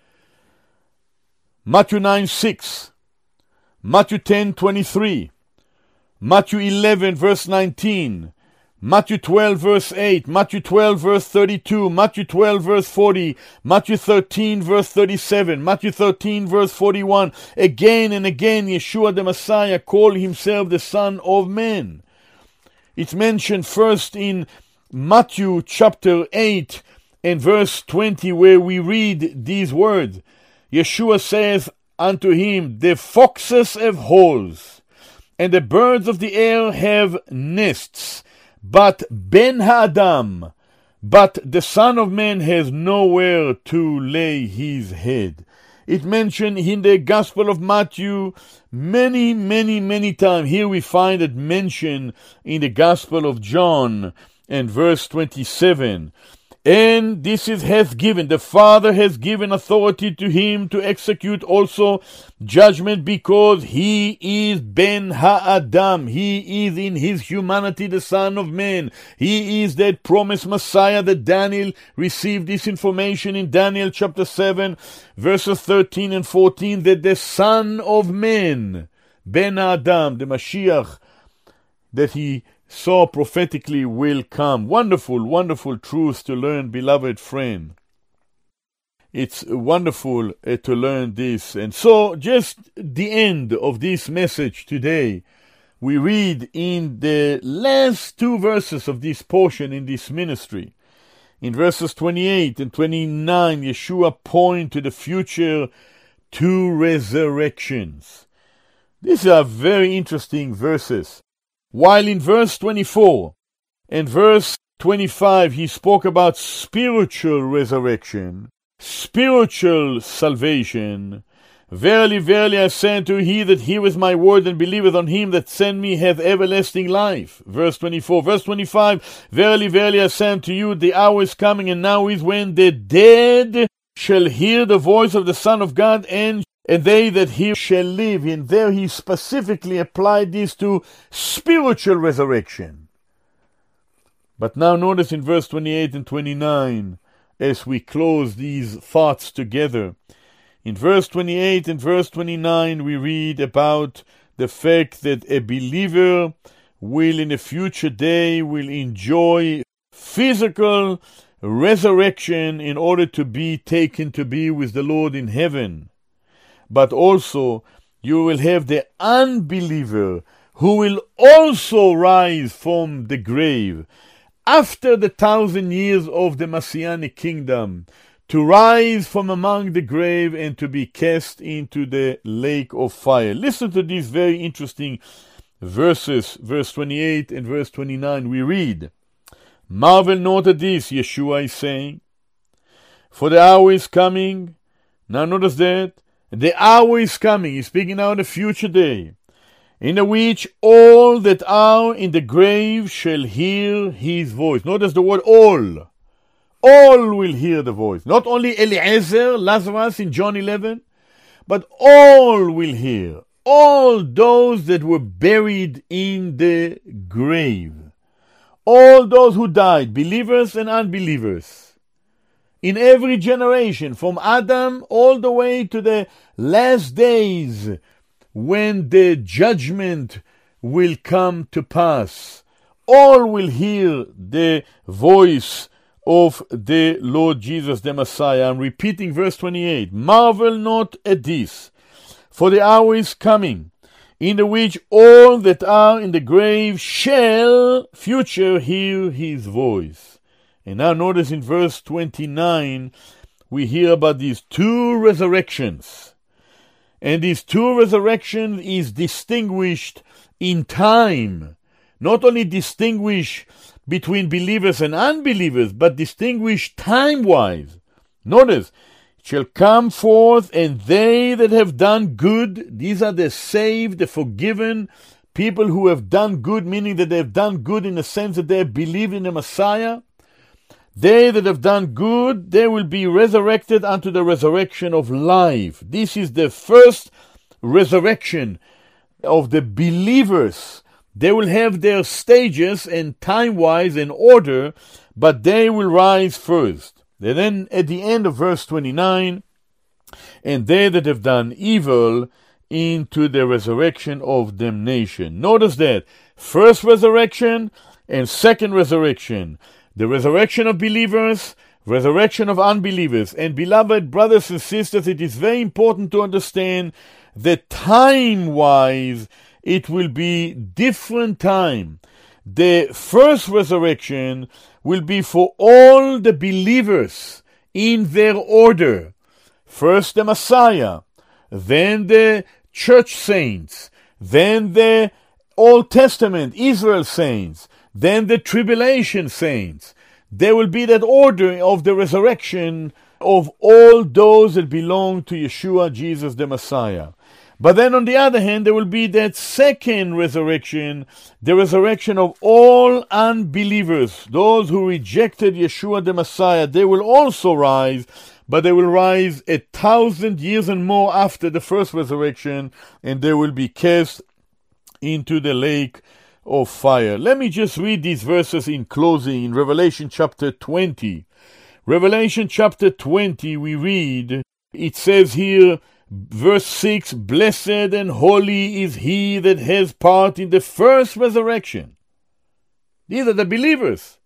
Matthew nine six, Matthew ten twenty-three, Matthew eleven verse nineteen, Matthew twelve verse eight, Matthew twelve verse thirty-two, Matthew twelve verse forty, Matthew thirteen verse thirty-seven, Matthew thirteen verse forty-one. Again and again Yeshua the Messiah called himself the Son of Man. It's mentioned first in Matthew chapter eight and verse twenty, where we read these words. Yeshua says unto him, the foxes have holes, and the birds of the air have nests, but Ben Ha'adam, but the Son of Man has nowhere to lay his head. It mentioned in the Gospel of Matthew many, many, many times. Here we find it mentioned in the Gospel of John and verse twenty-seven. And this is hath given, the Father has given authority to him to execute also judgment, because he is Ben Ha'adam. He is in his humanity the Son of Man. He is that promised Messiah that Daniel received this information in Daniel chapter seven, verses thirteen and fourteen, that the Son of Man, Ben Ha'adam, the Mashiach, that he saw prophetically will come. Wonderful, wonderful truth to learn, beloved friend. It's wonderful uh, to learn this. And so, just the end of this message today, we read in the last two verses of this portion in this ministry. In verses twenty-eight and twenty-nine, Yeshua points to the future two resurrections. These are very interesting verses. While in verse twenty-four and verse twenty-five he spoke about spiritual resurrection, spiritual salvation. Verily, verily, I say unto you, he that heareth my word and believeth on him that sent me hath everlasting life. Verse twenty-four. Verse twenty-five, verily, verily, I say unto you, the hour is coming, and now is, when the dead shall hear the voice of the Son of God, and And they that hear shall live. And there he specifically applied this to spiritual resurrection. But now notice in verse twenty-eight and twenty-nine, as we close these thoughts together. In verse twenty-eight and verse twenty-nine, we read about the fact that a believer will in a future day will enjoy physical resurrection in order to be taken to be with the Lord in heaven. But also you will have the unbeliever who will also rise from the grave after the thousand years of the Messianic kingdom, to rise from among the grave and to be cast into the lake of fire. Listen to these very interesting verses, verse twenty-eight and verse twenty-nine. We read, marvel not at this, Yeshua is saying, for the hour is coming. Now notice that. The hour is coming, he's speaking now in the future day, in the which all that are in the grave shall hear his voice. Notice the word all. All will hear the voice. Not only Eliezer, Lazarus in John eleven, but all will hear. All those that were buried in the grave. All those who died, believers and unbelievers. in every generation, from Adam all the way to the last days, when the judgment will come to pass. All will hear the voice of the Lord Jesus the Messiah. I'm repeating verse twenty-eight. Marvel not at this, for the hour is coming, in the which all that are in the grave shall, future, hear his voice. And now notice in verse twenty-nine, we hear about these two resurrections. And these two resurrections is distinguished in time. Not only distinguished between believers and unbelievers, but distinguished time-wise. Notice, it shall come forth, and they that have done good, these are the saved, the forgiven, people who have done good, meaning that they have done good in the sense that they have believed in the Messiah. They that have done good, they will be resurrected unto the resurrection of life. This is the first resurrection of the believers. They will have their stages and time-wise in order, but they will rise first. And then at the end of verse twenty-nine, and they that have done evil into the resurrection of damnation. Notice that. First resurrection and second resurrection. The resurrection of believers, resurrection of unbelievers. And beloved brothers and sisters, it is very important to understand that time-wise, it will be different time. The first resurrection will be for all the believers in their order. First the Messiah, then the church saints, then the Old Testament Israel saints, then the tribulation saints. There will be that order of the resurrection of all those that belong to Yeshua, Jesus the Messiah. But then on the other hand, there will be that second resurrection, the resurrection of all unbelievers, those who rejected Yeshua the Messiah. They will also rise, but they will rise a thousand years and more after the first resurrection, and they will be cast into the lake of fire. Let me just read these verses in closing in Revelation chapter twenty. Revelation chapter twenty, we read, it says here, verse six, blessed and holy is he that has part in the first resurrection. These are the believers.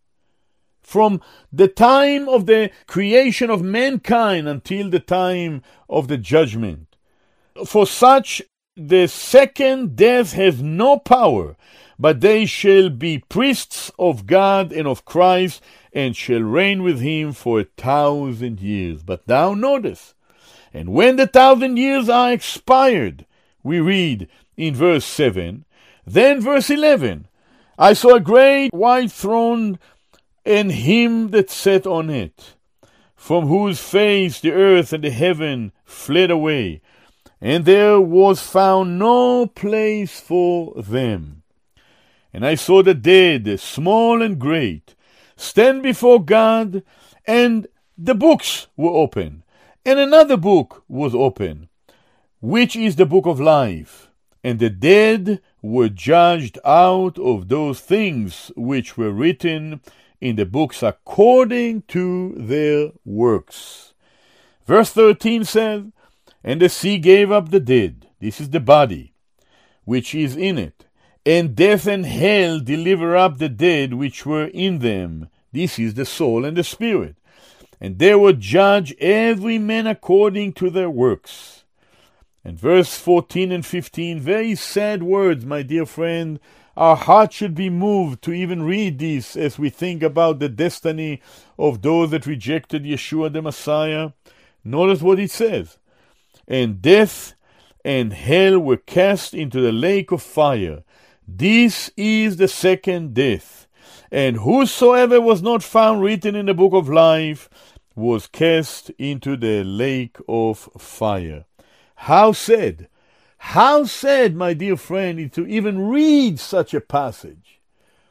From the time of the creation of mankind until the time of the judgment. For such the second death has no power, but they shall be priests of God and of Christ, and shall reign with him for a thousand years. But now notice, and when the thousand years are expired, we read in verse seven, then verse eleven, I saw a great white throne, and him that sat on it, from whose face the earth and the heaven fled away, and there was found no place for them. And I saw the dead, small and great, stand before God, and the books were open. And another book was open, which is the book of life. And the dead were judged out of those things which were written in the books according to their works. Verse thirteen says, and the sea gave up the dead, this is the body, which is in it, and death and hell deliver up the dead which were in them, this is the soul and the spirit. And they were judged every man according to their works. And verse fourteen and fifteen, very sad words, my dear friend. Our heart should be moved to even read these as we think about the destiny of those that rejected Yeshua the Messiah. Notice what it says. And death and hell were cast into the lake of fire. This is the second death. And whosoever was not found written in the book of life was cast into the lake of fire. How sad, how sad, my dear friend, to even read such a passage.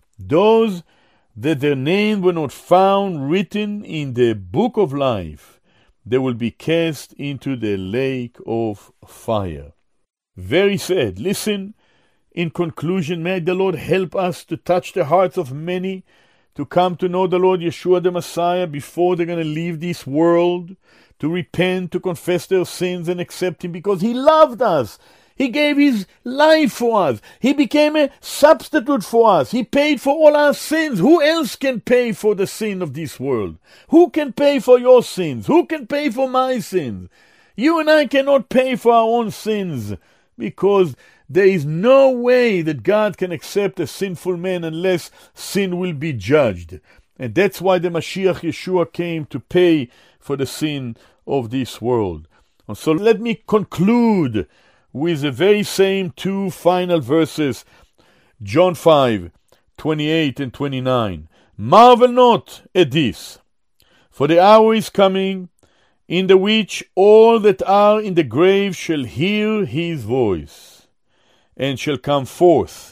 Those that their names were not found written in the book of life, they will be cast into the lake of fire. Very sad. Listen, in conclusion, may the Lord help us to touch the hearts of many, to come to know the Lord Yeshua the Messiah before they're going to leave this world, to repent, to confess their sins and accept Him because He loved us. He gave His life for us. He became a substitute for us. He paid for all our sins. Who else can pay for the sin of this world? Who can pay for your sins? Who can pay for my sins? You and I cannot pay for our own sins because there is no way that God can accept a sinful man unless sin will be judged. And that's why the Mashiach Yeshua came to pay for the sin of this world. And so let me conclude with the very same two final verses, John five, twenty-eight and twenty-nine. Marvel not at this, for the hour is coming, in the which all that are in the grave shall hear His voice, and shall come forth,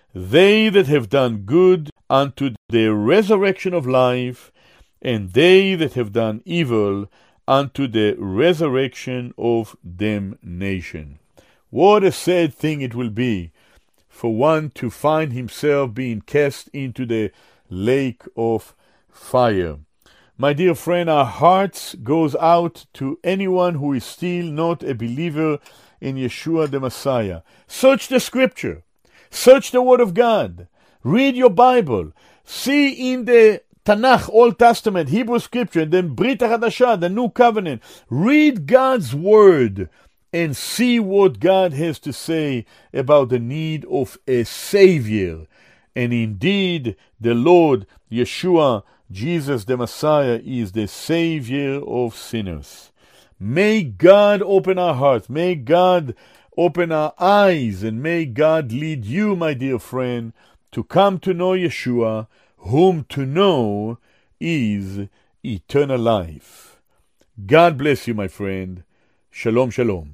they that have done good unto the resurrection of life, and they that have done evil unto the resurrection of damnation. What a sad thing it will be for one to find himself being cast into the lake of fire. My dear friend, our hearts goes out to anyone who is still not a believer in Yeshua the Messiah. Search the Scripture. Search the Word of God. Read your Bible. See in the Tanakh, Old Testament, Hebrew Scripture, and then Brit HaChadashah, the New Covenant. Read God's Word and see what God has to say about the need of a Savior. And indeed, the Lord, Yeshua, Jesus the Messiah, is the Savior of sinners. May God open our hearts. May God open our eyes. And may God lead you, my dear friend, to come to know Yeshua, whom to know is eternal life. God bless you, my friend. Shalom, shalom.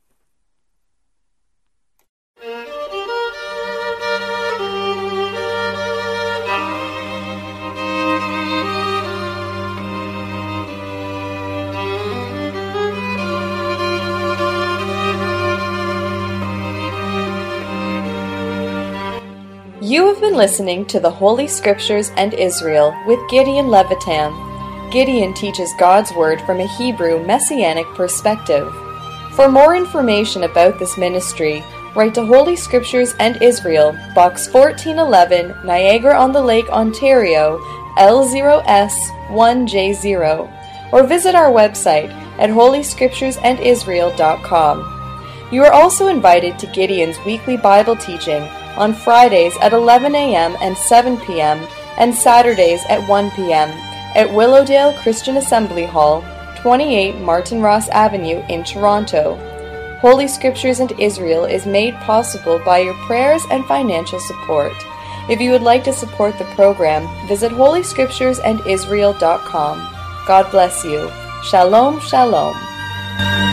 You have been listening to the Holy Scriptures and Israel with Gideon Levitan. Gideon teaches God's Word from a Hebrew Messianic perspective. For more information about this ministry, write to Holy Scriptures and Israel, Box fourteen eleven, Niagara-on-the-Lake, Ontario, L zero S one J zero, or visit our website at holy scriptures and israel dot com. You are also invited to Gideon's weekly Bible teaching on Fridays at eleven a.m. and seven p.m. and Saturdays at one p.m. at Willowdale Christian Assembly Hall, twenty-eight Martin Ross Avenue in Toronto. Holy Scriptures and Israel is made possible by your prayers and financial support. If you would like to support the program, visit holy scriptures and israel dot com. God bless you. Shalom, shalom.